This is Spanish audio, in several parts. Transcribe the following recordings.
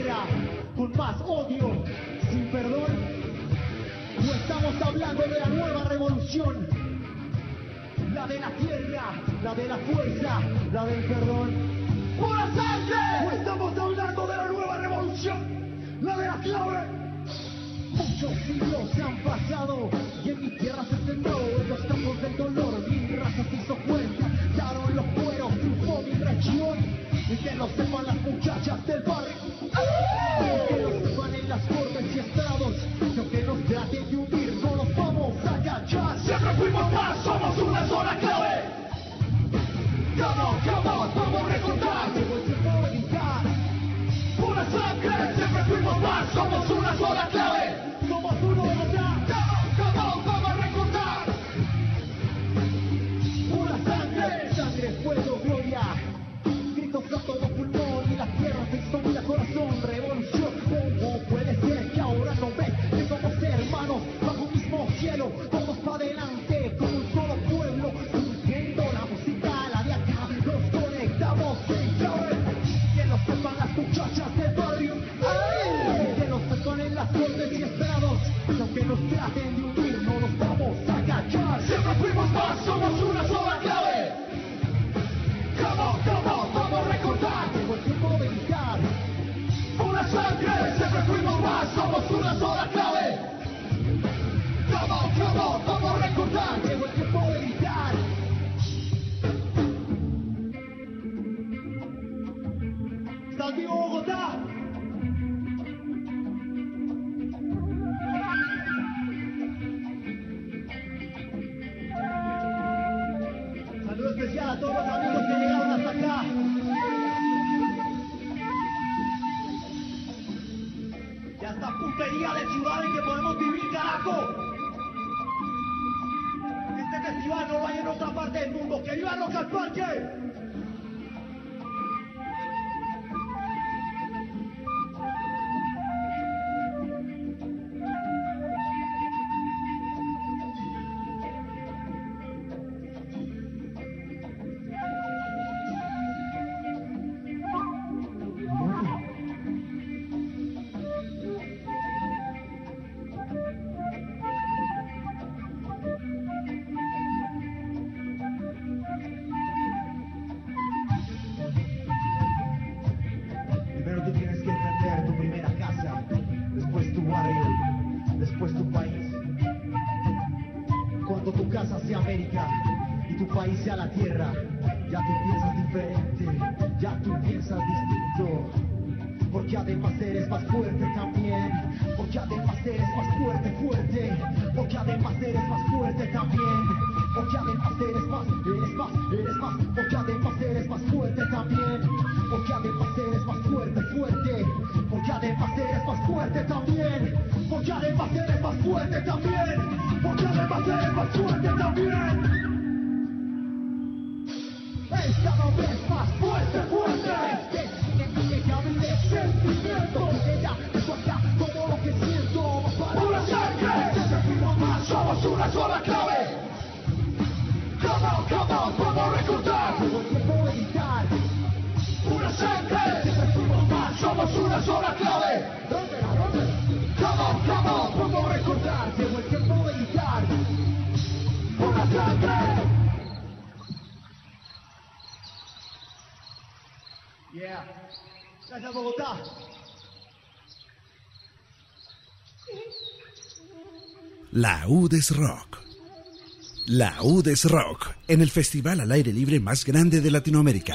tierra, con más odio, sin perdón. No estamos hablando de la nueva revolución, la de la tierra, la de la fuerza, la del perdón. ¡Pura sangre! No estamos hablando de la nueva revolución, la de la clave. Muchos siglos se han pasado y en mi tierra se sembró en los campos del dolor. Mi raza se hizo fuerte, daron los cueros, triunfó mi región. Y que lo sepan las muchachas del barrio, y que lo sepan en las cortes y estrados, que aunque nos traten de hundir no nos vamos a agachar. Siempre fuimos más, somos una sola clave. Come on, vamos a recordar, llegó el tiempo de gritar. Pura sangre, siempre fuimos más, somos una sola clave. Somos uno de verdad. Come on, vamos a recordar. Pura sangre, sangre, fuego, gloria. Gritos a todo pulmón y la tierra se hizo vida, corazón. Revolución, ¿cómo puede ser que ahora no ves que somos hermanos bajo un mismo cielo? Todos para adelante, como un solo pueblo, surgiendo la música, la de acá. Nos conectamos en clave. Que lo sepan las muchachas del barrio. Que lo sepan en las cortes y estrados. Aunque nos traten de hundir, no nos vamos a agachar. Siempre fuimos más, somos una sola clave. Come on, vamos a recordar, llegó el tiempo de gritar. Pura sangre, siempre fuimos más, somos una sola clave. Come on, vamos a recordar, llegó el tiempo de gritar. ¿Estás vivo, Bogotá? Saludo especial a todos los amigos que llegaron hasta acá. Ya esta putería de ciudad en que podemos vivir, carajo. Que este festival no lo hay en otra parte del mundo. ¡Que viva Rock al Parque! Primero tú tienes que entender tu primera casa, después tu barrio, después tu país. Cuando tu casa sea América y tu país sea la tierra, ya tú piensas diferente, ya tú piensas distinto. Porque además eres más fuerte también, porque además eres más fuerte, fuerte, porque además eres más fuerte también, porque además eres más, porque además eres más fuerte también, porque además eres más fuerte, fuerte, porque además eres más fuerte también, porque además eres más fuerte también, porque además eres más fuerte también. Es cada vez más fuerte, fuerte. Sentimiento, ella es acá todo lo que siento. Pura sangre, siempre fuimos más, somos una sola clave. Come on, vamos a recordar. Llegó el tiempo de gritar. Pura sangre, siempre fuimos más, somos una sola clave. Come on, vamos a recordar. Llegó el tiempo de gritar. Pura sangre. Yeah. Gracias, Bogotá. La UDES Rock. La UDES Rock, en el festival al aire libre más grande de Latinoamérica.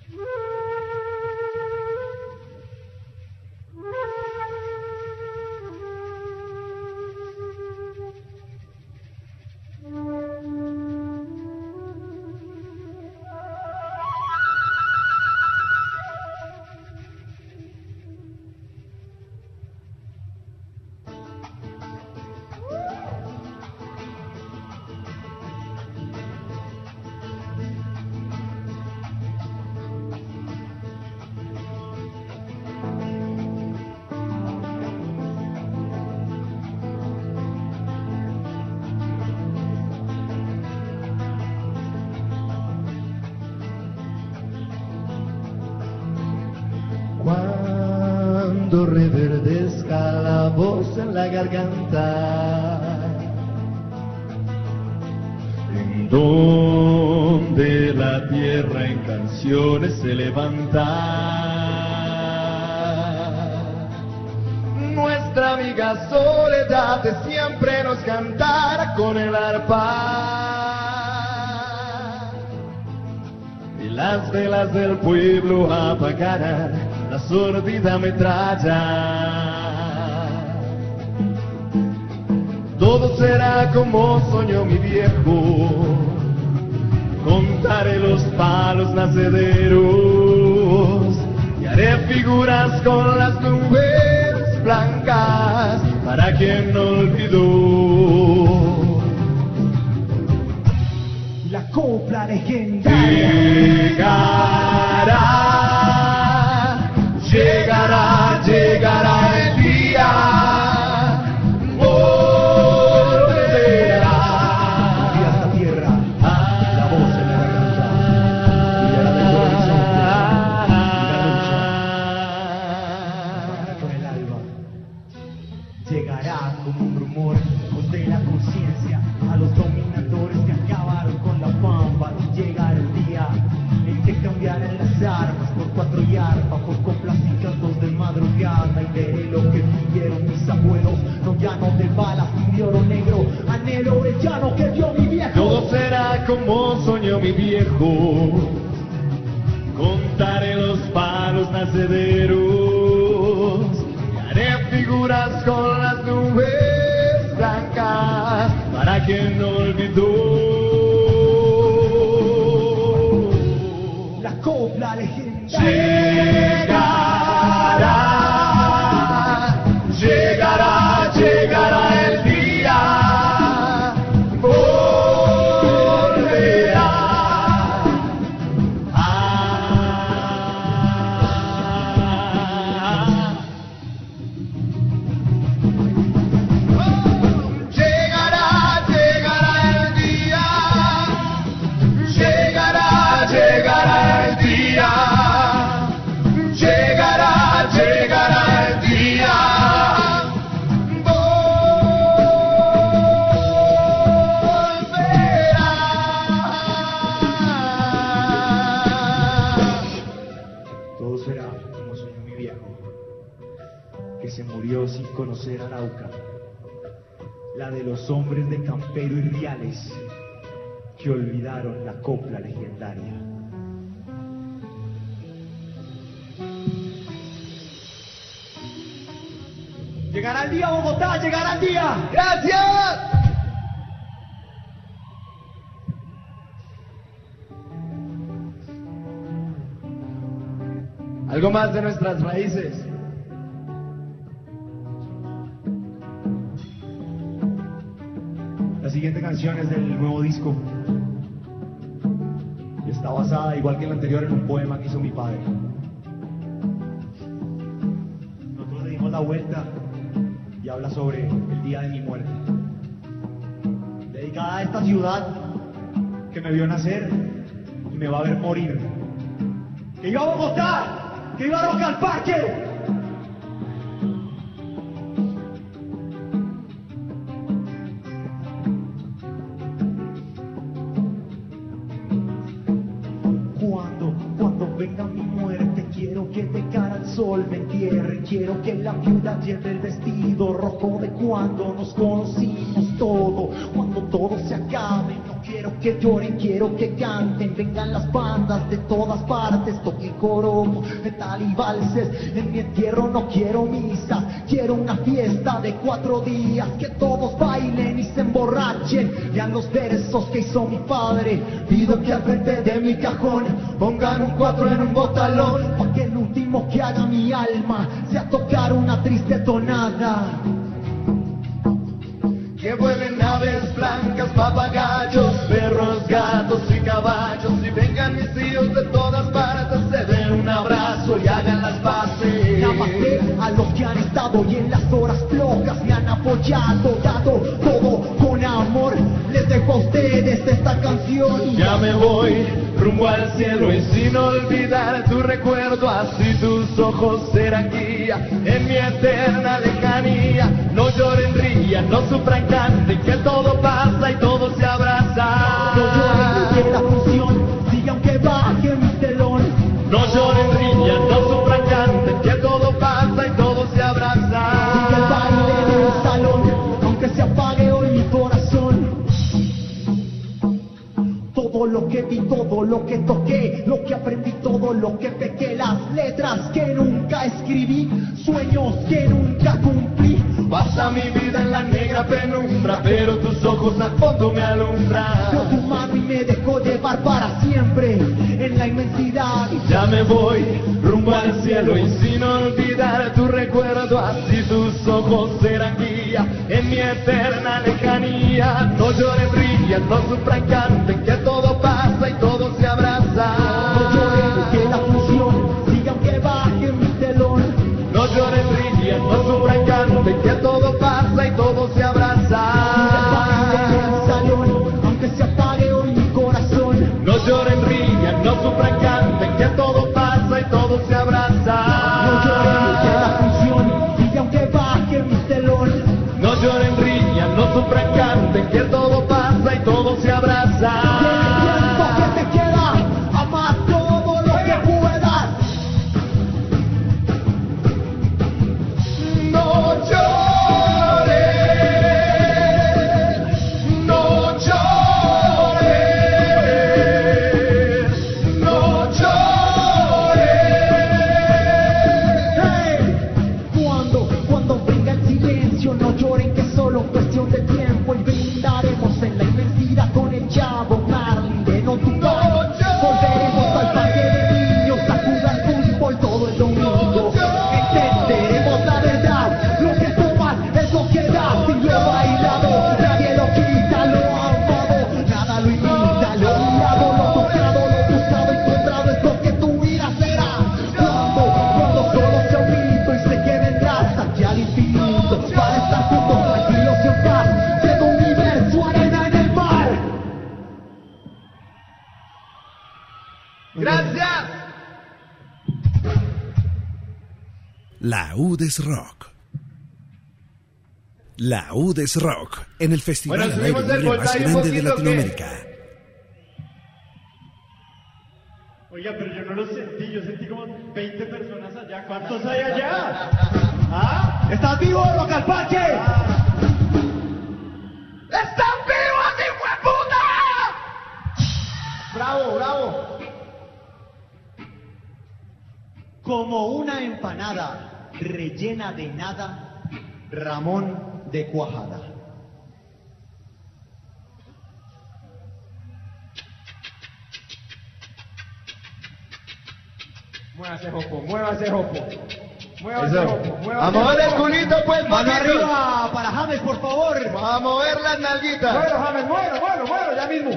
Cuando reverdezca la voz en la garganta, en donde la tierra en canciones se levanta, nuestra amiga soledad de siempre nos cantará con el arpa. Y las velas del pueblo apagarán la sordida metralla. Todo será como soñó mi viejo, contaré los palos nacederos y haré figuras con las nubes blancas para quien no olvidó. La copla legendaria llegará, llegará el día, volverá a esta tierra, la voz en la garganta, brillará del horizonte, y la lucha con el alba, llegará como un rumor, voz de la conciencia, a los dominadores que acabaron con la pampa, y llegará el día en que cambiarán las armas por cuatro y arpa, por coplas y cantos de madrugada, y veré lo que vivieron mis abuelos, no llano de balas ni de oro negro, anhelo el llano que dio mi viejo. Todo será como soñó mi viejo, contaré los palos nacederos y haré figuras con las nubes blancas para quien no olvidó. La copla legendaria llegará, llegará el día, volverá llegará, llegará el día, llegará, llegará el día, llegará, llegará el día, volverá. Todo será como soñó mi viejo, que se murió sin conocer a Arauca, la de los hombres de Campero y Riales, que olvidaron la copla legendaria. Llegará el día, Bogotá, llegará el día. ¡Gracias! Algo más de nuestras raíces. La siguiente canción es del nuevo disco y está basada, igual que la anterior, en un poema que hizo mi padre. Nosotros le dimos la vuelta y habla sobre el día de mi muerte, dedicada a esta ciudad que me vio nacer y me va a ver morir. Que iba a Bogotá, que iba a Rock al Parque. Cuando venga mi muerte, quiero que de cara al sol me entierre. Quiero que la viuda lleve el vestido rojo de cuando nos conocimos todo. Cuando todo se acabe, no quiero que lloren, quiero que canten, vengan las bandas de todas partes, toquen coro, metal y valses. En mi entierro no quiero misas, quiero una fiesta de 4 días, que todos bailen y se emborrachen, lean los versos que hizo mi padre. Pido que al frente de mi cajón pongan un 4 en un botalón, pa' que el último que haga mi alma sea tocar una triste tonada. Que vuelen aves blancas, papagayos, perros, gatos y caballos, y vengan mis hijos de todas partes, se den un abrazo y hagan las paces. Namaste a los que han estado y en las horas flojas me han apoyado, dado todo con amor. Les dejo a ustedes esta canción. Ya me voy rumbo al cielo y sin olvidar tu recuerdo, así tus ojos serán guía en mi eterna lejanía. No lloren, rían, no sufran, canten, que todo pasa y todo se abraza. No lloren, que la función sigue aunque baje mi telón. No lloren, rían, no sufran, canten, que todo pasa y todo se abraza. Sigue el baile en el salón, aunque se apague hoy mi corazón. Todo lo que vi, todo lo que toqué, lo que aprendí, todo lo que pequé, las letras que nunca escribí, sueños que nunca cumplí. Pasa mi vida en la negra penumbra, pero tus ojos al fondo me alumbran. Veo tu mano y me dejo llevar para siempre en la inmensidad. Ya me voy rumbo al cielo y sin olvidar tu recuerdo, así tus ojos serán guía en mi eterna lejanía. No lloren, rían, no sufran, canten, que todo pasa y todo se abraza. No lloren, que la función siga aunque baje mi telón. No lloren, rían, no sufran, canten, que todo pasa y todo se abraza. Sigue el baile en el salón, aunque se apague hoy mi corazón. No lloren, rían, no sufran, canten, que todo pasa y todo se abraza. No lloren, que la función sigue aunque baje mi telón. No lloren, rían, no sufran, canten, que todo pasa y todo se abraza. Tiempo que te queda, ama todo lo que puedas. No llores, no llores, no llores. Hey, cuando venga el silencio, no lloren, que solo cuestión de tiempo, y brindaremos en la inmensidad con el Chavo Marley de No Tupac. Volveremos al parque de niños a jugar fútbol todo el domingo. Entenderemos la verdad, lo que tomas es lo que das, y lo bailado nadie lo quita, lo amado nada lo imita, lo mirado, lo tocado, lo buscado, encontrado es lo que tu vida será. Cuando solo sea un mito y se quede en raza aquí al infinito, para estar juntos tranquilos y en paz, llega un universo, arena en el mar. Gracias. La UDES Rock. La UDES Rock en el festival Bueno, al aire subimos el libre más voltaje un grande de poquito, Latinoamérica. Oiga, pero yo no lo sentí, yo sentí como 20 personas allá. ¿Cuántos hay allá? ¿Ah? ¿Estás vivo, Rock al Parque? ¡Están vivos, hijo de puta! Bravo, bravo. Como una empanada rellena de nada, Ramón de Cuajada. Muévase, Jopo, muévase, Jopo. Muévase, Jopo, A muévase. mover el culito, pues, Mano mamitos. arriba para James, por favor. A mover las nalguitas. Muévelo, James, muévelo, ya mismo.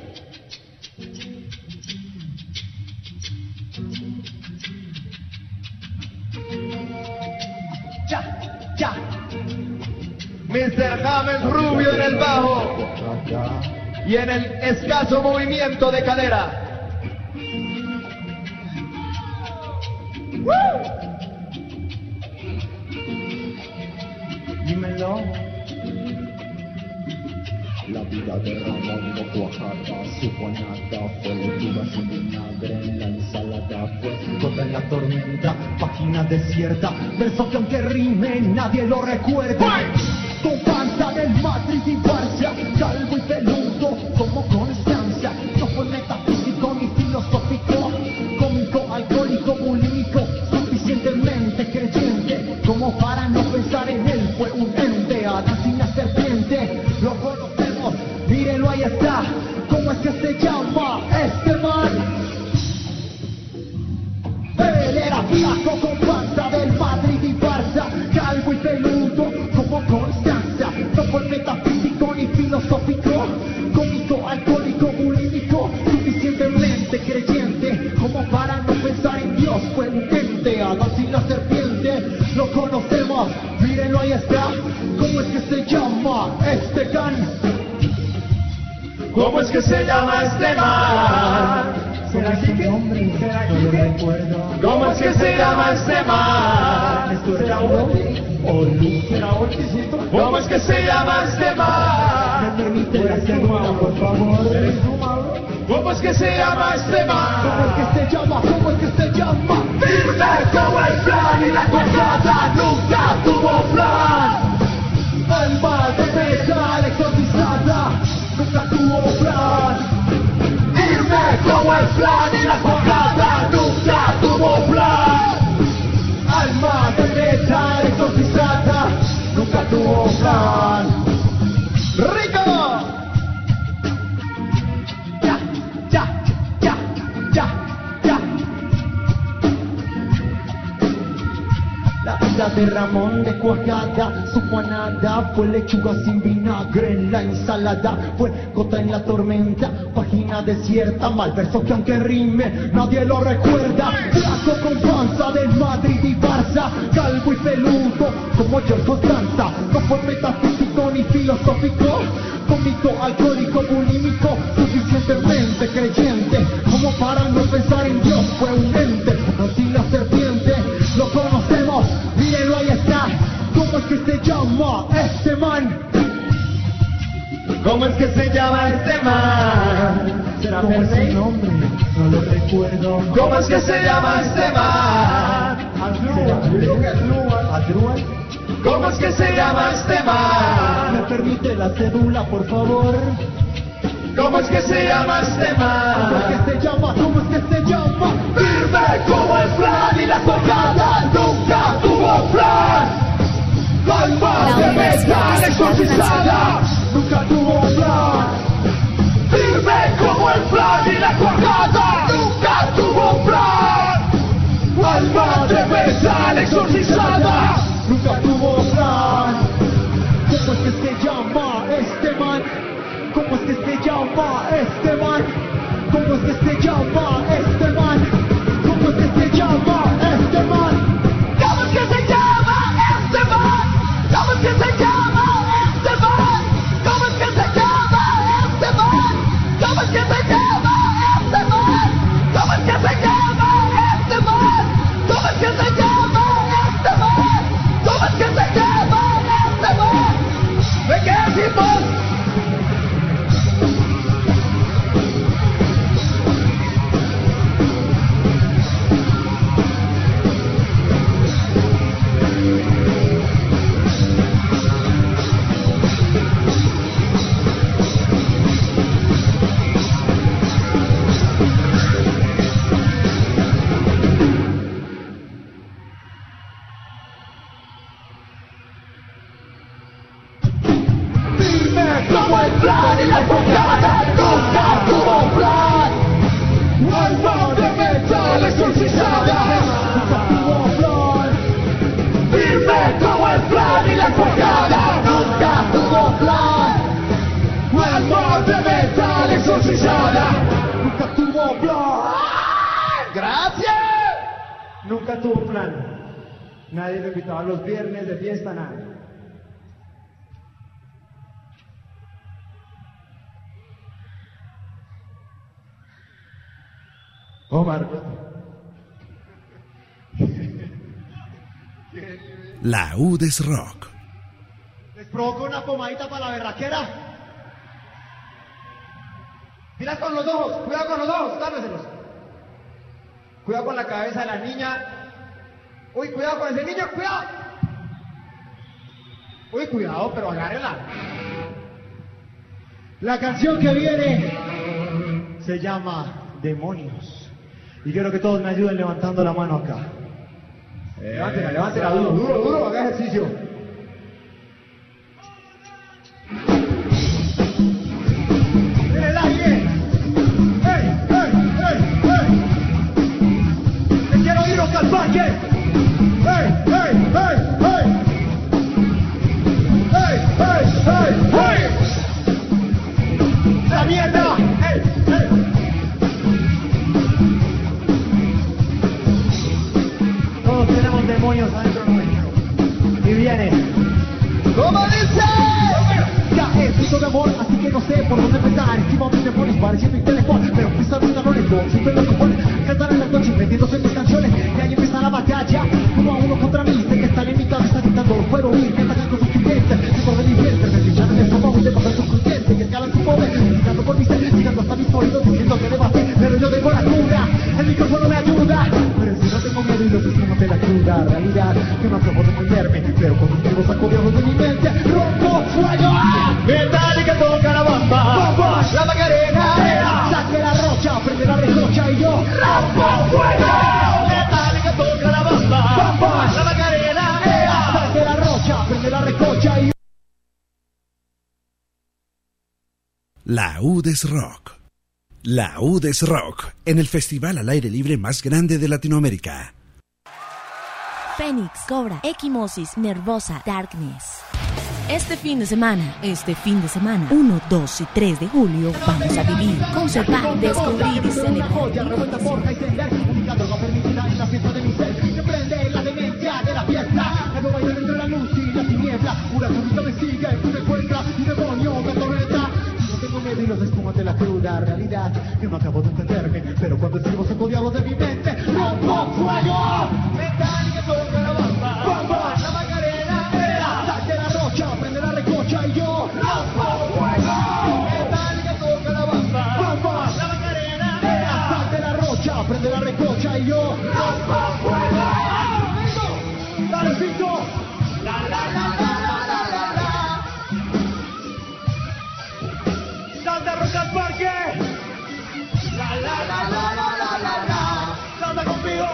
Ya. Mr. James Rubio en el bajo y en el escaso movimiento de cadera. Dímelo. La vida de Ramón no cuajaba, supo nada, fue lechuga sin vinagre en la ensalada, fue Toda en la tormenta, página desierta, verso que aunque rime nadie lo recuerda. Tu panza del matriz infancia, calvo y peludo, como flaco con panza del Madrid y Barça, calvo y peludo como Constanza, no fue metafísico ni filosófico, cómico, alcohólico, bulímico, suficientemente creyente como para no pensar en Dios, fue un ente, Adán sin la serpiente, lo conocemos, mírenlo ahí está, ¿cómo es que se llama este can? ¿Cómo es que se llama este man? ¿Será Quique? ¿Será Quique? ¿Cómo es que se llama este man? ¿Será Oti? ¿Será Oticito? ¿Cómo es que se llama este man? ¿Me permite hacer nuevo, por favor? ¿Eres tú, Mauro? ¿Cómo es que se llama este ¿Cómo es man? que se llama? ¿Cómo es que se llama? Firme como el plan y la cuadrada nunca tuvo plan. Alma de metal exorcizada, nunca tuvo plan. Firme como el plan y la cuadrada nunca tuvo plan. Alma de metal exorcizada, nunca tuvo plan. ¡Rico! Ya, ya, ya, ya, ya. La vida de Ramón de Cuajada, su Juanada fue lechuga sin vinagre en la ensalada, fue gota en la tormenta, página desierta, mal verso que aunque rime nadie lo recuerda, flaco con panza del Madrid y Barça, calvo y peludo como George Costanza, no fue metafísico ni filosófico, cómico, alcohólico, bulímico, suficientemente creyente como para no pensar en Dios, fue un ente, así la serpiente, lo conocemos, mírenlo ahí está, ¿cómo es que se llama este man? ¿Cómo es que se llama este man? ¿Será ¿Cómo es su Perfect? nombre? No lo recuerdo. ¿Cómo es que se llama este man? ¿Adrual? ¿Cómo es que se llama este ¿Me man? permite la cédula, por favor? ¿Cómo es que se llama este ¿Cómo es man? que se llama? ¿Cómo es que se llama? Firme como el plan y la cuadrada nunca tuvo plan. Alma de metal exorcizada, Nunca tuvo plan. firme como el plan y la cuadrada nunca tuvo plan. Alma de metal exorcizada. Nunca tuvo plan. ¿Cómo es que se llama este man? ¿Cómo es que se llama este man? ¿Cómo es que se llama este man? ¿Cómo es que se llama este man? ¿Cómo es que se llama este man? ¿Cómo es que se llama este man? ¿Cómo es que se llama este man? ¿Cómo es que se llama este man? ¿Cómo es que se llama este man? ¿Cómo es que se llama este man? ¿Cómo es que se llama este man? ¿Me quedé sin voz? Firme como el plan y la cuadrada nunca tuvo plan. Alma de metal exorcizada. Nunca tuvo plan. Firme como el plan y la cuadrada nunca tuvo plan. Alma de metal exorcizada. Nunca tuvo plan. ¡Gracias! Nunca tuvo plan. Nadie lo invitaba a los viernes de fiesta, nada. Omar. La UDES Rock. ¿Les provoco una pomadita para la berraquera? Mira con los ojos, cuidado con los ojos, tápeselos. Cuidado con la cabeza de la niña. Uy, cuidado con ese niño, cuidado. Uy, cuidado, pero agárrela. La canción que viene se llama Demonios. Y quiero que todos me ayuden levantando la mano acá. Levántela, levántela, duro, duro, duro, haga ejercicio. ¡En el aire! ¡Ey, ey, ey, ey! ¡Te quiero oír, Rock al Parque. ¡Hey, hey, hey, hey! ¡Hey, hey, hey, hey! ¡La mierda! ¡Hey, hey! Todos tenemos demonios adentro nuestro. Y viene. ¿Cómo dice? Ya es mucho de amor, así que no sé por dónde empezar. Encima mis demonios pareciendo intelectual, pero pisar los talones, no siempre lo componen. Cantar en las noches metiéndose en mis canciones, y ahí empieza la batalla. Uno a uno contra mí, sé que están en mi cabeza gritando, lo puedo oír, que atacan con sus clientes. Si por venir bien, me ficharon el estómago y le pasan sus conscientes, y escalan su poder, gritando por mi ser, llegando hasta mis oídos, diciendo que debo hacer, pero yo tengo la cura. El micrófono me ayuda, pero si no tengo miedo y los esquemas de la cruda realidad, que no acabo de entenderme, pero con un tiempo saco diablos de mi mente. ¡Rompo fuego! Metallica toca la bamba, la Macarena, saque la rocha, prende la recocha y yo rompo fuego. Metallica toca la bamba, la Macarena, saque la rocha, prende la recocha y yo. La UDES Rock. La UDES Rock, en el festival al aire libre más grande de Latinoamérica. Fénix, Cobra, Equimosis, Nervosa, Darkness. Este fin de semana, 1, 2 y 3 de julio, vamos a vivir, conservar, descubrir y celebrar. Revuelta, forja y sender, única droga permitida en la fiesta de mi ser. Se prende la demencia de la fiesta, el nuevo baile entre la luz y la tiniebla. Una súbita me sigue, tú me encuentras, un demonio me atormenta. No tengo miedo y los espumas de la cruda realidad, que no acabo de entenderme, pero cuando escribo saco diablos de mi mente. ¡Rompo fuego! Metallica toca la bamba, la Macarena, saque la rocha, prende la recocha y yo rompo fuego. Metallica toca la bamba, la Macarena, saque la rocha, prende la recocha y yo rompo fuego. Dale, Pito. La la la la la la la. Salta Rock al Parque. La la la la la la la la. Salta conmigo.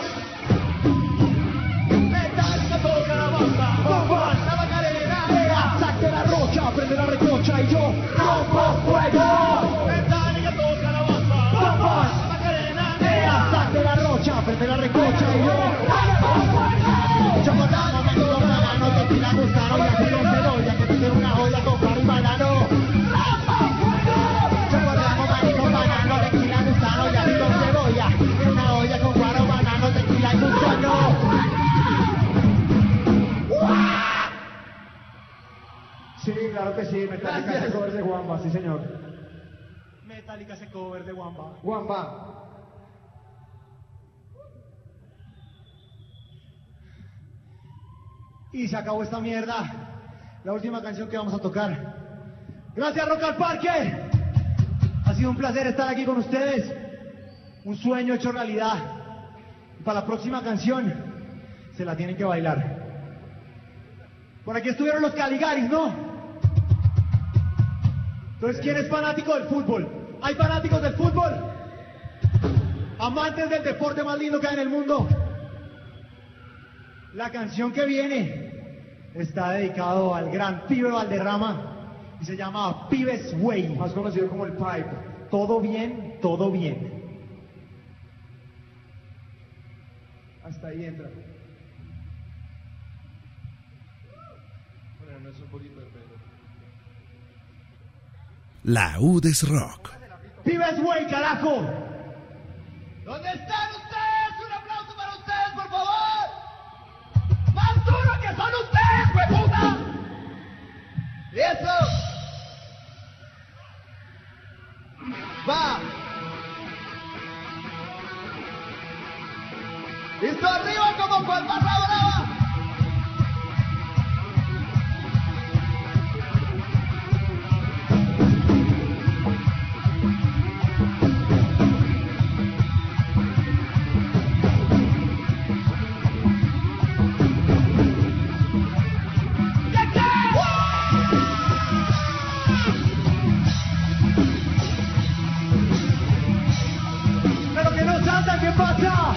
Metallica toca la bamba, la Macarena, saque la rocha, prende la recocha y yo rompo fuego. Metallica toca la bamba, la Macarena, saque la rocha, prende la recocha y yo rompo fuego. Chocolate, me digo banano, te tira gusano, ya que con cebolla, que te una olla con pan y banano. Rompo fuego. Chocolate, marico, banano, te tira gusano, ya que con cebolla, una olla con guaro, banano, tequila y gusano. Sí, claro que sí, Metallica hace cover de Wamba, sí señor. Metallica hace cover de Wamba. Wamba. Y se acabó esta mierda. La última canción que vamos a tocar. Gracias, Rock al Parque. Ha sido un placer estar aquí con ustedes. Un sueño hecho realidad. Y para la próxima canción se la tienen que bailar. Por aquí estuvieron los Caligaris, ¿no? Entonces, ¿quién es fanático del fútbol? ¿Hay fanáticos del fútbol? Amantes del deporte más lindo que hay en el mundo. La canción que viene está dedicado al gran Pibe Valderrama y se llama Pibes Way, Más conocido como el Pipe. todo bien, todo bien. Hasta ahí entra. La UDES Rock. Pibes Way, carajo. ¿Dónde están ustedes? Un aplauso para ustedes, por favor. Más duro que son ustedes, hueputa. Y eso. Va. Listo, arriba como con barra brava. Pero que no salta, ¿qué pasa?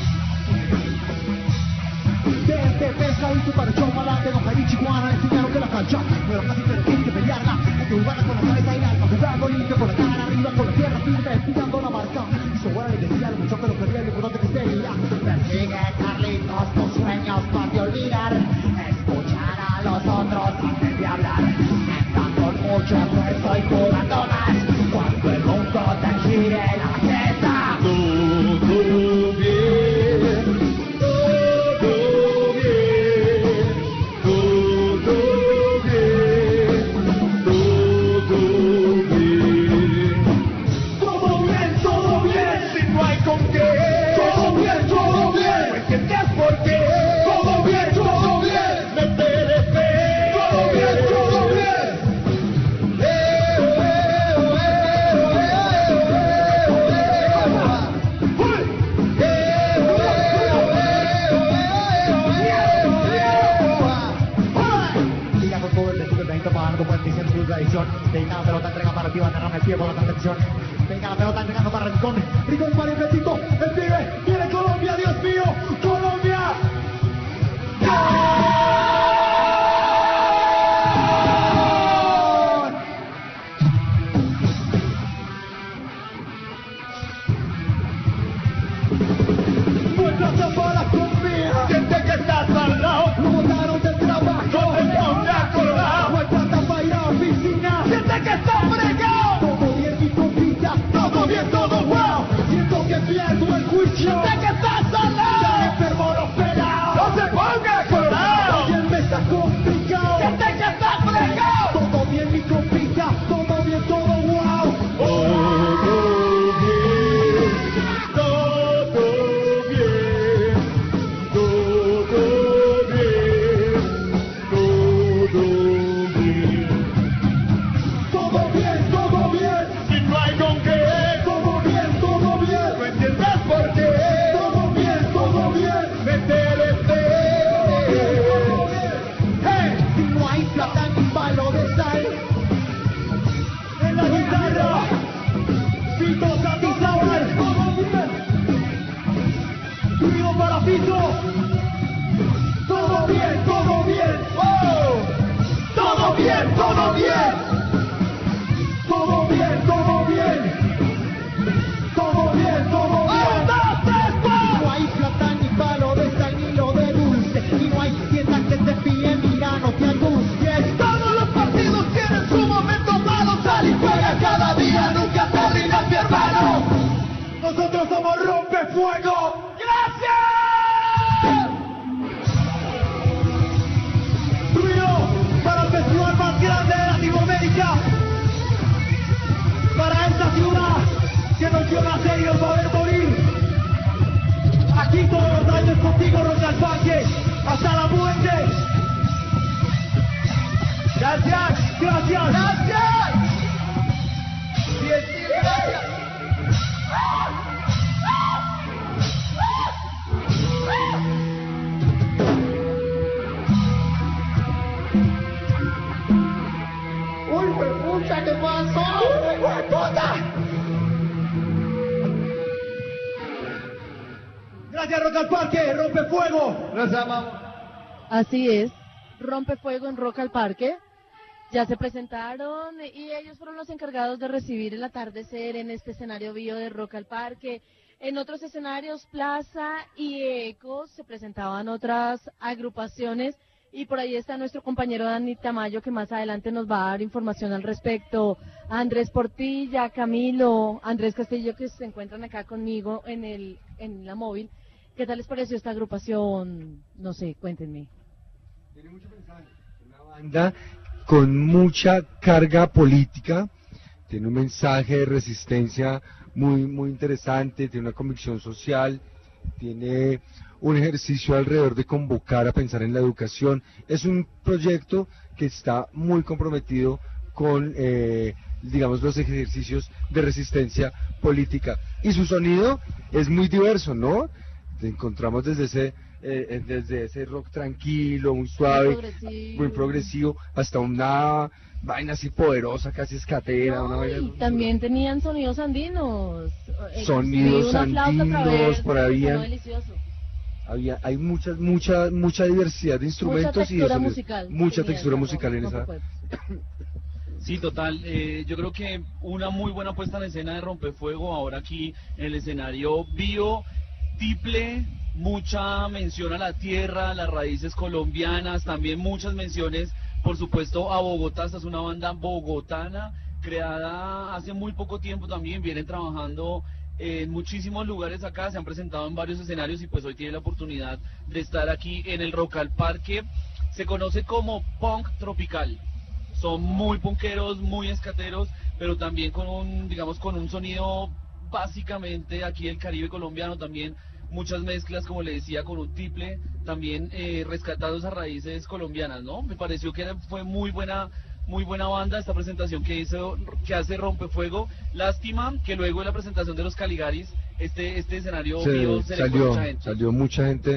Desde pesadito para echar para adelante, los Jaichi Guana enseñaron que la cancha no era fácil, pero tienes que pelearla. Hay que jugarla con la cabeza y el alma, jugando limpio con la cara arriba, con la tierra firme, pillando la marca. Y su buena le decía lo mucho que lo quería, lo importante que sería. Persigue atención. Venga la pelota, entrega para arriba, derrama el pie, por la atención. Venga la pelota, entregando para Rincón. Rincón para el Petito, el pibe. Viene Colombia, Dios mío. Colombia. Siente que estás al lado, Lo botaron del trabajo. no te pongas colorado. No hay plata para ir a la piscina. Siente que estás fregado, Todo bien, mi compita. todo bien, todo wow. Siento que pierdo el juicio. Siente que estás al Ya lado, enfermo los pelados. no te pongas colorado. También me está complicado. Siente que estás fregado, Todo bien, mi compita. Todo bien, todo wow. todo bien, todo bien, todo bien, todo bien. Todo bien, todo bien. Si no hay con qué, Todo bien, todo bien. no entiendes por qué. Todo bien, todo bien. Métele fe. Hey, si no hay plata ni palo de sal. En la guitarra. Fito Santizábal. Todo bien. Ruido para Fito. Todo bien, todo bien. ¡Oh! Todo bien, todo bien. Todo bien, todo bien. Todo bien, todo bien. No hay plata ni palo de sal ni lo de dulce. Y no hay tienda que te pille, mira, no te angusties. Todos los partidos tienen su momento malo. Sal y juega cada día, nunca te rindas, mi hermano. Nosotros somos Rompefuego. ¡Gracias! Ruido para el festival más grande de Latinoamérica. Para esta ciudad que nos vio nacer y nos va a ver morir. Aquí todos los años contigo, Rock al Parque, hasta la muerte. ¡Gracias! Gracias. ¡Gracias! Bien, sí, gracias. ¡Uy, pucha, qué pasó! ¡Uy, puta! Gracias, Rock al Parque, Rompefuego. Los amamos. Así es, Rompefuego en Rock al Parque. Ya se presentaron y ellos fueron los encargados de recibir el atardecer en este escenario bio de Rock al Parque. En otros escenarios, Plaza y Eco, se presentaban otras agrupaciones y por ahí está nuestro compañero Dani Tamayo que más adelante nos va a dar información al respecto. Andrés Portilla, Camilo, Andrés Castillo que se encuentran acá conmigo en la móvil. ¿Qué tal les pareció esta agrupación? No sé, cuéntenme. Tiene mucho mensaje, una banda con mucha carga política, tiene un mensaje de resistencia muy interesante, tiene una convicción social, tiene un ejercicio alrededor de convocar a pensar en la educación. Es un proyecto que está muy comprometido con, digamos, los ejercicios de resistencia política. Y su sonido es muy diverso, ¿no? Encontramos desde ese rock tranquilo, muy suave, muy progresivo, hasta una vaina así poderosa, casi escatera. No, una vaina, y también tenían sonidos andinos. Sonidos Sí, una flauta andinos, otra vez, por ahí sonó delicioso. hay mucha diversidad de instrumentos y de textura sonidos. musical. Mucha Sí, textura no, musical en no esa. fue. Sí, total. Yo creo que una muy buena puesta en escena de Rompefuego ahora aquí en el escenario bio, tiple, mucha mención a la tierra, a las raíces colombianas, también muchas menciones, por supuesto, a Bogotá. Esta es una banda bogotana, creada hace muy poco tiempo también, vienen trabajando en muchísimos lugares acá, se han presentado en varios escenarios y pues hoy tienen la oportunidad de estar aquí en el Rock al Parque. Se conoce como punk tropical. Son muy punqueros, muy escateros, pero también con un sonido básicamente aquí del Caribe colombiano, también muchas mezclas, como le decía, con un tiple, también rescatando esas raíces colombianas, ¿no? Me pareció que fue muy buena banda esta presentación que hace Rompefuego. Lástima que luego de la presentación de los Caligaris, este escenario se le fue mucha gente. Salió mucha gente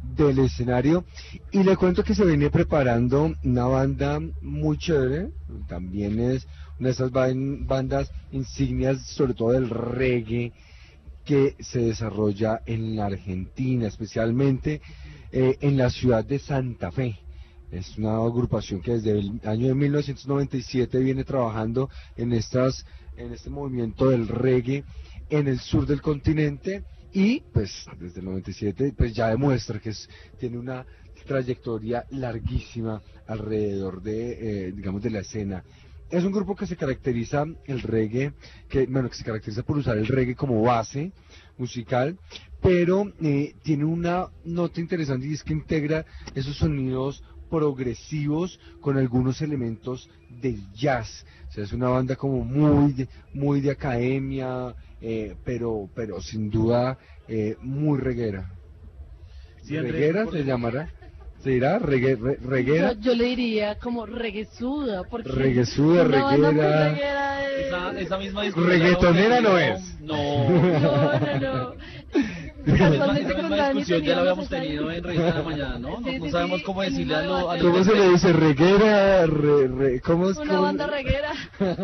del escenario. Y le cuento que se viene preparando una banda muy chévere, también es una de esas bandas insignias, sobre todo del reggae, que se desarrolla en la Argentina, especialmente en la ciudad de Santa Fe. Es una agrupación que desde el año de 1997 viene trabajando en este movimiento del reggae en el sur del continente, y pues desde el 97 pues ya demuestra que tiene una trayectoria larguísima alrededor de, digamos, de la escena. Es un grupo que se caracteriza el reggae, que se caracteriza por usar el reggae como base musical, pero tiene una nota interesante, y es que integra esos sonidos progresivos con algunos elementos del jazz. O sea, es una banda como muy de academia, pero sin duda muy reguera. Sí, Andrés, ¿Reguera se llamará? ¿Se dirá? ¿Reguera? Yo le diría como reguesuda, porque reguesuda, una banda muy reguera. reguera es... Esa misma discusión. Reggaetonera no es. No. Esa misma discusión ya la habíamos tenido en Revista de la Mañana, ¿no? Sí, No sí, sabemos sí, cómo en decirle una a los... ¿Cómo se le dice? ¿Reguera? ¿Cómo es? Una banda reguera.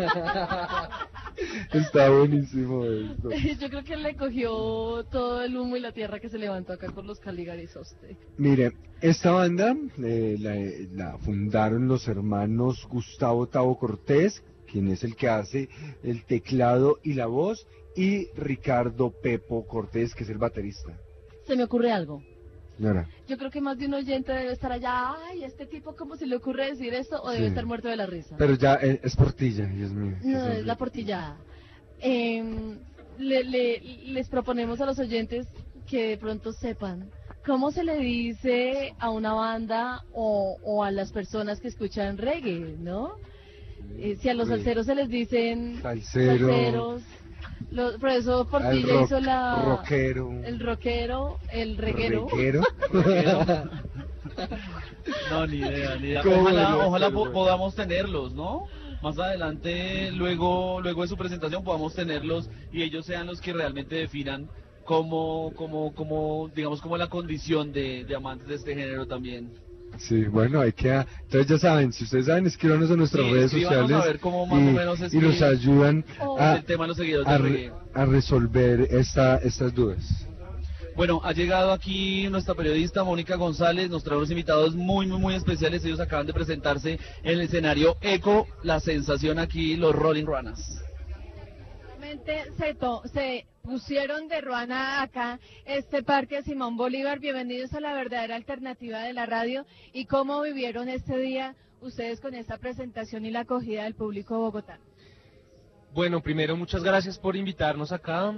Está buenísimo esto. Yo creo que le cogió todo el humo y la tierra que se levantó acá por los Caligaris Hostek. Mire, esta banda la fundaron los hermanos Gustavo Tavo Cortés, quien es el que hace el teclado y la voz, y Ricardo Pepo Cortés, que es el baterista. Se me ocurre algo. Señora. Yo creo que más de un oyente debe estar allá. Ay, este tipo, ¿cómo se le ocurre decir esto? O debe estar muerto de la risa. Pero ya es Portilla, Dios mío. No, es la portillada. Les proponemos a los oyentes que de pronto sepan cómo se le dice a una banda o a las personas que escuchan reggae, ¿no? Si a los salseros se les dicen salseros, por eso Portilla hizo el rockero, el reguero. No, ni idea. Ojalá podamos tenerlos, ¿no? Más adelante, luego de su presentación, podamos tenerlos y ellos sean los que realmente definan como digamos, como la condición de amantes de este género también. Sí, bueno, entonces ya saben, si ustedes saben, escríbanos en nuestras redes sociales a ver cómo más o menos y nos ayudan el tema de los seguidores de reggae. A resolver estas dudas. Bueno, ha llegado aquí nuestra periodista Mónica González, nos trae unos invitados muy especiales. Ellos acaban de presentarse en el escenario Eco, la sensación aquí, los Rolling Ruanas. Se pusieron de ruana acá este parque Simón Bolívar. Bienvenidos a la verdadera alternativa de la radio. ¿Y cómo vivieron este día ustedes con esta presentación y la acogida del público bogotano? Bueno, primero muchas gracias por invitarnos acá.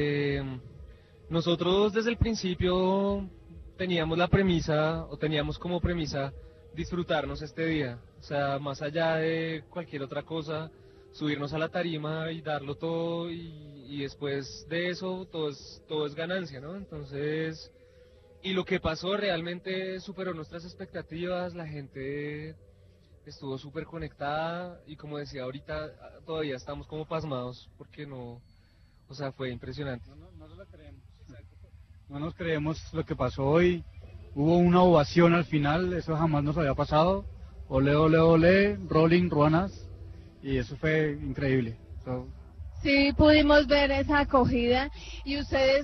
Nosotros desde el principio teníamos como premisa disfrutarnos este día. O sea, más allá de cualquier otra cosa, subirnos a la tarima y darlo todo, y después de eso todo es ganancia, ¿no? Entonces, y lo que pasó realmente superó nuestras expectativas. La gente estuvo súper conectada y, como decía ahorita, todavía estamos como pasmados porque fue impresionante. No lo creemos. No nos creemos lo que pasó hoy. Hubo una ovación al final, eso jamás nos había pasado. Ole, ole, ole, Rolling Ruanas. Y eso fue increíble. Sí, pudimos ver esa acogida. Y ustedes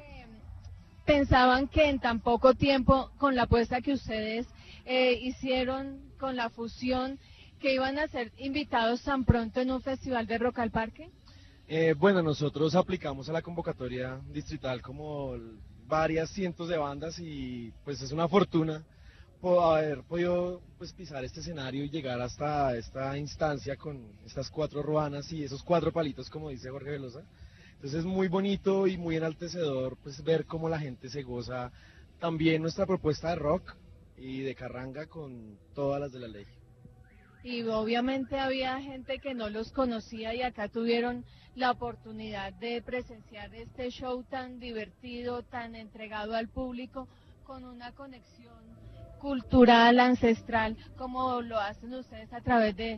pensaban que en tan poco tiempo, con la apuesta que ustedes hicieron con la fusión, que iban a ser invitados tan pronto en un festival de Rock al Parque. Bueno, nosotros aplicamos a la convocatoria distrital como varias cientos de bandas, y pues es una fortuna haber podido pisar este escenario y llegar hasta esta instancia con estas 4 ruanas y esos 4 palitos, como dice Jorge Velosa. Entonces es muy bonito y muy enaltecedor ver cómo la gente se goza también nuestra propuesta de rock y de carranga con todas las de la ley. Y obviamente había gente que no los conocía y acá tuvieron la oportunidad de presenciar este show tan divertido, tan entregado al público, con una conexión cultural, ancestral, como lo hacen ustedes a través de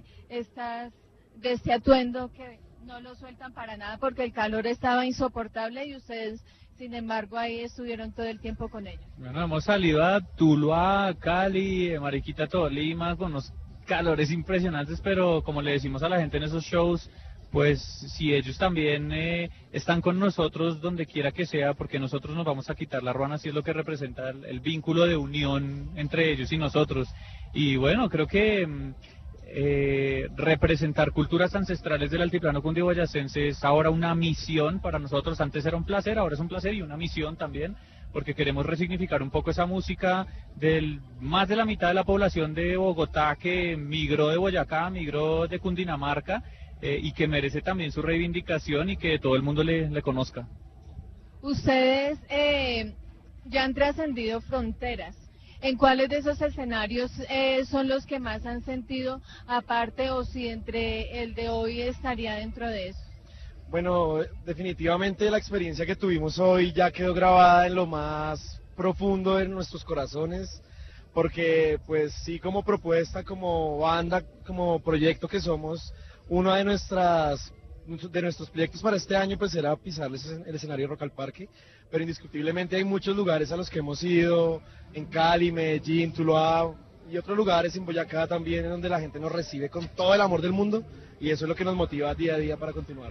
este atuendo que no lo sueltan para nada porque el calor estaba insoportable y ustedes sin embargo ahí estuvieron todo el tiempo con ellos. Bueno, hemos salido a Tuluá, Cali, Mariquita, Tolima, con unos calores impresionantes, pero como le decimos a la gente en esos shows, pues si ellos también están con nosotros donde quiera que sea, porque nosotros nos vamos a quitar la ruana, si es lo que representa el vínculo de unión entre ellos y nosotros. Y bueno, creo que representar culturas ancestrales del altiplano cundiboyacense es ahora una misión para nosotros. Antes era un placer, ahora es un placer y una misión también, porque queremos resignificar un poco esa música del más de la mitad de la población de Bogotá que migró de Boyacá, migró de Cundinamarca, y que merece también su reivindicación y que todo el mundo le conozca. Ustedes ya han trascendido fronteras. ¿En cuáles de esos escenarios son los que más han sentido aparte, o si entre el de hoy estaría dentro de eso? Bueno, definitivamente la experiencia que tuvimos hoy ya quedó grabada en lo más profundo de nuestros corazones, porque pues sí, como propuesta, como banda, como proyecto que somos, uno de nuestros proyectos para este año pues era pisarles el escenario Rock al Parque, pero indiscutiblemente hay muchos lugares a los que hemos ido, en Cali, Medellín, Tuluá y otros lugares en Boyacá también, en donde la gente nos recibe con todo el amor del mundo, y eso es lo que nos motiva día a día para continuar.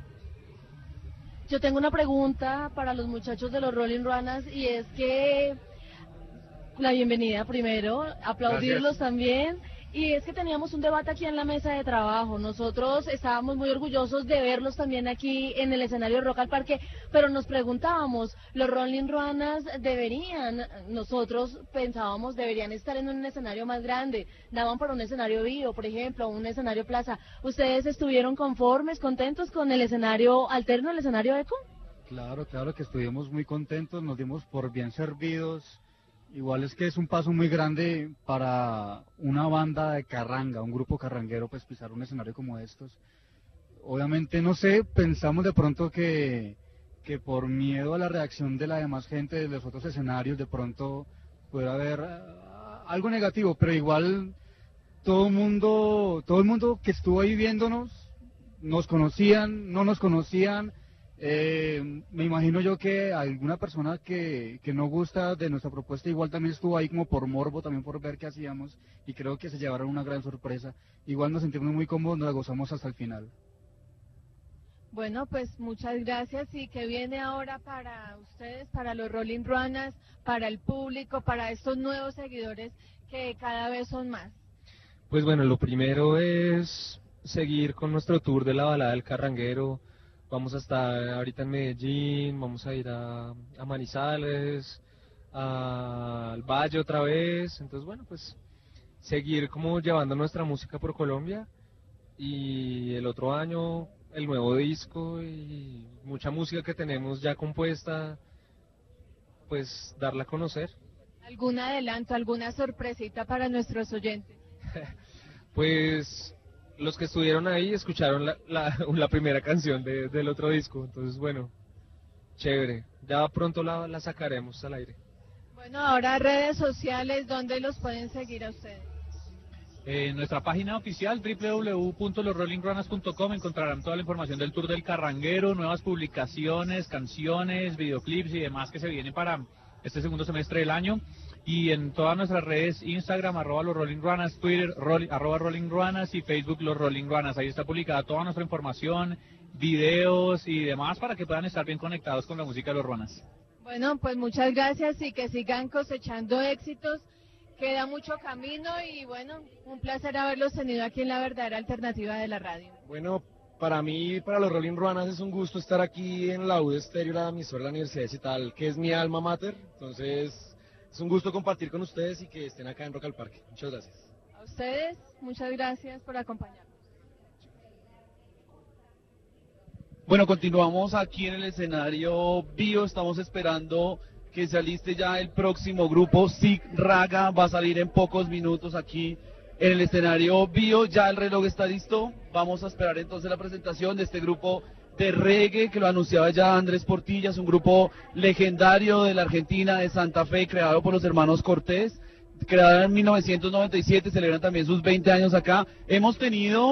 Yo tengo una pregunta para los muchachos de los Rolling Ruanas, y es que la bienvenida primero, aplaudirlos. Gracias. También. Y es que teníamos un debate aquí en la mesa de trabajo. Nosotros estábamos muy orgullosos de verlos también aquí en el escenario Rock al Parque, pero nos preguntábamos, los Rolling Ruanas nosotros pensábamos, deberían estar en un escenario más grande, daban para un escenario vivo, por ejemplo, un escenario plaza. ¿Ustedes estuvieron conformes, contentos con el escenario alterno, el escenario eco? Claro que estuvimos muy contentos, nos dimos por bien servidos. Igual es que es un paso muy grande para una banda de carranga, un grupo carranguero, pues pisar un escenario como estos. Obviamente, no sé, pensamos de pronto que por miedo a la reacción de la demás gente de los otros escenarios, de pronto puede haber algo negativo, pero igual todo el mundo que estuvo ahí viéndonos, nos conocían, no nos conocían. Me imagino yo que alguna persona que no gusta de nuestra propuesta igual también estuvo ahí como por morbo, también por ver qué hacíamos, y creo que se llevaron una gran sorpresa. Igual nos sentimos muy cómodos, nos la gozamos hasta el final. Bueno, pues muchas gracias. ¿Y qué viene ahora para ustedes, para los Rolling Ruanas, para el público, para estos nuevos seguidores que cada vez son más? Pues bueno, lo primero es seguir con nuestro tour de la balada del carranguero. Vamos a estar ahorita en Medellín, vamos a ir a Manizales, al Valle otra vez. Entonces, bueno, pues seguir como llevando nuestra música por Colombia, y el otro año el nuevo disco y mucha música que tenemos ya compuesta, pues darla a conocer. ¿Algún adelanto, alguna sorpresita para nuestros oyentes? Pues los que estuvieron ahí escucharon la primera canción del otro disco, entonces bueno, chévere, ya pronto la sacaremos al aire. Bueno, ahora redes sociales, ¿dónde los pueden seguir a ustedes? En nuestra página oficial www.losrollingruanas.com encontrarán toda la información del Tour del Carranguero, nuevas publicaciones, canciones, videoclips y demás que se vienen para este segundo semestre del año. Y en todas nuestras redes, Instagram, @losrollingruanas, Twitter, @rollingruanas y Facebook, Los Rolling Ruanas. Ahí está publicada toda nuestra información, videos y demás para que puedan estar bien conectados con la música de los Ruanas. Bueno, pues muchas gracias y que sigan cosechando éxitos. Queda mucho camino y bueno, un placer haberlos tenido aquí en la verdadera alternativa de la radio. Bueno, para mí, para los Rolling Ruanas es un gusto estar aquí en la UD Estéreo, la emisora de la Universidad Digital, que es mi alma mater. Entonces, es un gusto compartir con ustedes y que estén acá en Rock al Parque. Muchas gracias. A ustedes, muchas gracias por acompañarnos. Bueno, continuamos aquí en el escenario Bio, estamos esperando que se aliste ya el próximo grupo, Sig Raga, va a salir en pocos minutos aquí en el escenario Bio, ya el reloj está listo, vamos a esperar entonces la presentación de este grupo de reggae que lo anunciaba ya Andrés Portilla, es un grupo legendario de la Argentina, de Santa Fe, creado por los hermanos Cortés, creado en 1997, celebran también sus 20 años acá. Hemos tenido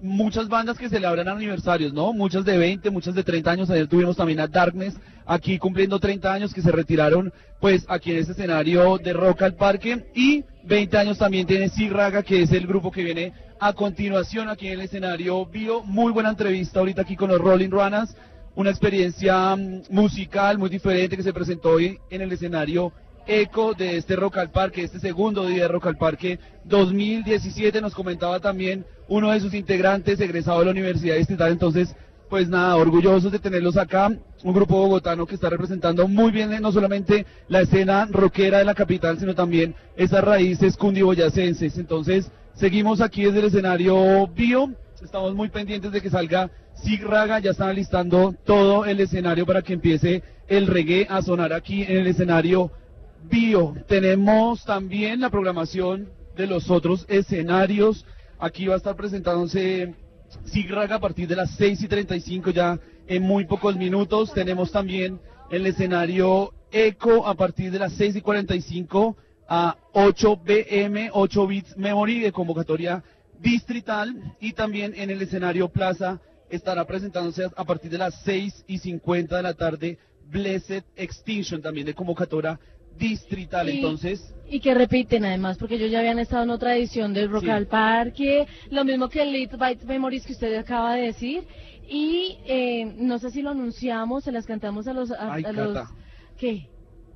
muchas bandas que celebran aniversarios, ¿no? Muchas de 20, muchas de 30 años. Ayer tuvimos también a Darkness aquí cumpliendo 30 años, que se retiraron pues aquí en este escenario de Rock al Parque. Y 20 años también tiene Sig Raga, que es el grupo que viene a continuación aquí en el escenario Bio. Muy buena entrevista ahorita aquí con los Rolling Ruanas. Una experiencia musical muy diferente que se presentó hoy en el escenario Eco de este Rock al Parque, este segundo día de Rock al Parque 2017. Nos comentaba también uno de sus integrantes, egresado de la Universidad Distrital. Entonces, pues nada, orgullosos de tenerlos acá, un grupo bogotano que está representando muy bien no solamente la escena rockera de la capital, sino también esas raíces cundiboyacenses. Entonces, seguimos aquí desde el escenario Bio, estamos muy pendientes de que salga Sig Raga, ya están alistando todo el escenario para que empiece el reggae a sonar aquí en el escenario Bio. Tenemos también la programación de los otros escenarios. Aquí va a estar presentándose Sig Raga a partir de las 6:35, ya en muy pocos minutos. Tenemos también el escenario Eco a partir de las 6:45 a 8 BM, 8 Bits Memory de convocatoria distrital. Y también en el escenario Plaza estará presentándose a partir de las 6:50 de la tarde Blessed Extinction, también de convocatoria distrital. Entonces, y que repiten además, porque ellos ya habían estado en otra edición del Rock al Parque, lo mismo que el Little Bytes Memories que usted acaba de decir, y no sé si lo anunciamos, se las cantamos a los... ¿Qué?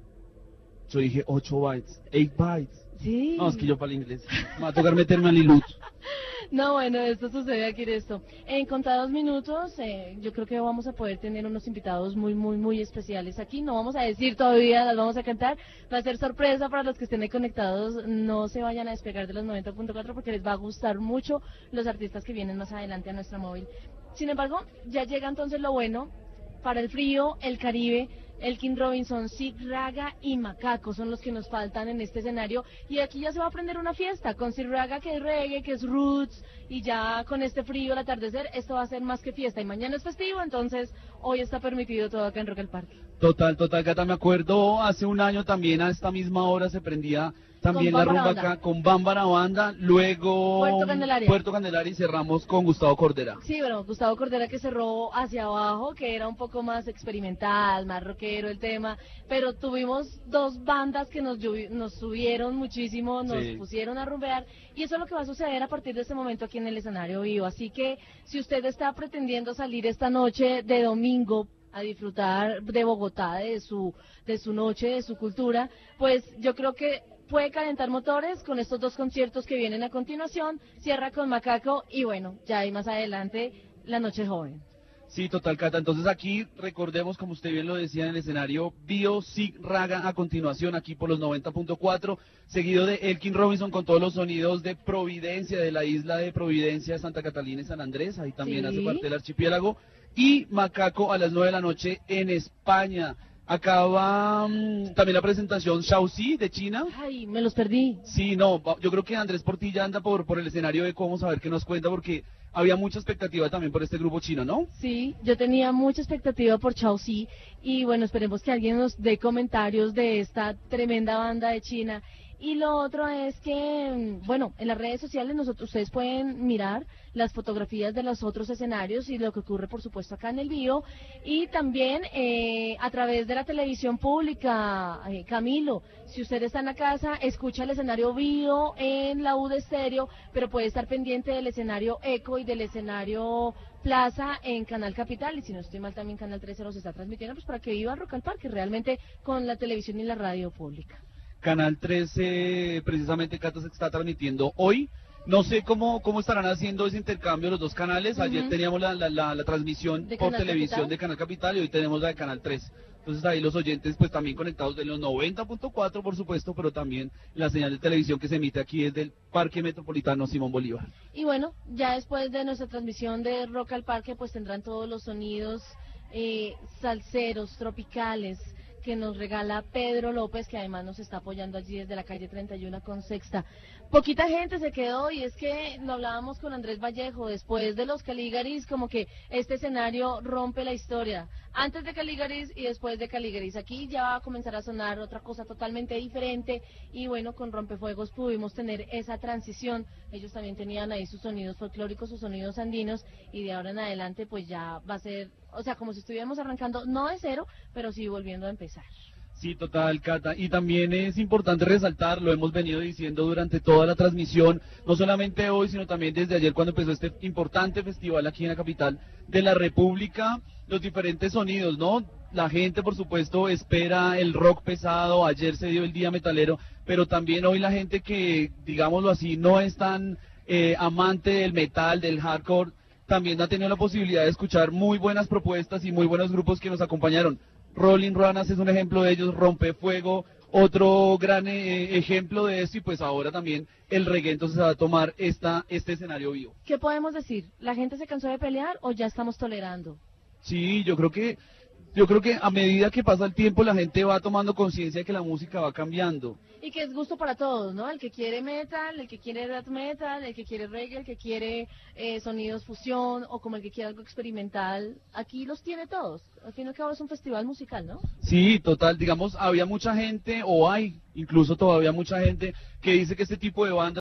Yo dije 8 bytes, 8 bytes. Sí. No, es que yo para el inglés me va a tocar meterme al Lilut. No, bueno, esto sucede aquí en esto. En contados minutos, yo creo que vamos a poder tener unos invitados muy especiales aquí. No vamos a decir todavía, las vamos a cantar. Va a ser sorpresa para los que estén ahí conectados. No se vayan a despegar de los 90.4 porque les va a gustar mucho los artistas que vienen más adelante a nuestra móvil. Sin embargo, ya llega entonces lo bueno. Para el frío, el Caribe, Elkin Robinson, Sig Raga y Macaco son los que nos faltan en este escenario. Y aquí ya se va a prender una fiesta con Sig Raga, que es reggae, que es roots, y ya con este frío al atardecer, esto va a ser más que fiesta. Y mañana es festivo, entonces hoy está permitido todo acá en Rock al Parque. Total, Cata, me acuerdo hace un año también a esta misma hora se prendía también la rumba acá con Bámbara Banda, luego Puerto Candelaria y cerramos con Gustavo Cordera. Sí, bueno, Gustavo Cordera que cerró hacia abajo, que era un poco más experimental, más rockero el tema, pero tuvimos dos bandas que nos subieron muchísimo, nos pusieron a rumbear, y eso es lo que va a suceder a partir de este momento aquí en el escenario Vivo. Así que si usted está pretendiendo salir esta noche de domingo a disfrutar de Bogotá, de su noche, de su cultura, pues yo creo que puede calentar motores con estos dos conciertos que vienen a continuación. Cierra con Macaco y bueno, ya hay más adelante la Noche Joven. Sí, total, Cata. Entonces aquí recordemos, como usted bien lo decía, en el escenario Bio, Sig Raga a continuación aquí por los 90.4, seguido de Elkin Robinson con todos los sonidos de Providencia, de la isla de Providencia, Santa Catalina y San Andrés, ahí también hace parte del archipiélago, y Macaco a las 9 de la noche en España. Acaba también la presentación Shaoxi de China. Ay, me los perdí. Sí, no, yo creo que Andrés Portilla anda por el escenario de cómo saber qué nos cuenta, porque había mucha expectativa también por este grupo chino, ¿no? Sí, yo tenía mucha expectativa por Shaoxi y bueno, esperemos que alguien nos dé comentarios de esta tremenda banda de China. Y lo otro es que, bueno, en las redes sociales ustedes pueden mirar las fotografías de los otros escenarios y lo que ocurre, por supuesto, acá en el Bio. Y también a través de la televisión pública, Camilo, si usted está en la casa, escucha el escenario Bio en la U de Estéreo, pero puede estar pendiente del escenario Eco y del escenario Plaza en Canal Capital, y si no estoy mal también Canal 13 los está transmitiendo, pues para que viva Rock al Parque realmente con la televisión y la radio pública. Canal 13, precisamente, Cata, se está transmitiendo hoy. No sé cómo estarán haciendo ese intercambio los dos canales. Ayer teníamos la transmisión por televisión de Canal Capital y hoy tenemos la de Canal 3. Entonces ahí los oyentes pues también conectados de los 90.4, por supuesto, pero también la señal de televisión que se emite aquí desde el Parque Metropolitano Simón Bolívar. Y bueno, ya después de nuestra transmisión de Rock al Parque, pues tendrán todos los sonidos salseros, tropicales, que nos regala Pedro López, que además nos está apoyando allí desde la calle 31 con Sexta. Poquita gente se quedó y es que lo hablábamos con Andrés Vallejo, después de los Caligaris, como que este escenario rompe la historia. Antes de Caligaris y después de Caligaris. Aquí ya va a comenzar a sonar otra cosa totalmente diferente y bueno, con Rompefuegos pudimos tener esa transición. Ellos también tenían ahí sus sonidos folclóricos, sus sonidos andinos y de ahora en adelante pues ya va a ser, o sea, como si estuviéramos arrancando, no de cero, pero sí volviendo a empezar. Sí, total, Cata. Y también es importante resaltar, lo hemos venido diciendo durante toda la transmisión, no solamente hoy, sino también desde ayer cuando empezó este importante festival aquí en la capital de la República, los diferentes sonidos, ¿no? La gente, por supuesto, espera el rock pesado, ayer se dio el día metalero, pero también hoy la gente que, digámoslo así, no es tan amante del metal, del hardcore, también ha tenido la posibilidad de escuchar muy buenas propuestas y muy buenos grupos que nos acompañaron. Rolling Ruanas es un ejemplo de ellos, Rompefuego, otro gran ejemplo de eso, y pues ahora también el reggae entonces va a tomar este escenario vivo. ¿Qué podemos decir? ¿La gente se cansó de pelear o ya estamos tolerando? Sí, yo creo que a medida que pasa el tiempo la gente va tomando conciencia de que la música va cambiando. Y que es gusto para todos, ¿no? El que quiere metal, el que quiere death metal, el que quiere reggae, el que quiere sonidos fusión o como el que quiere algo experimental. Aquí los tiene todos. Al fin y al cabo es un festival musical, ¿no? Sí, total. Digamos, había mucha gente, o hay incluso todavía mucha gente, que dice que este tipo de bandas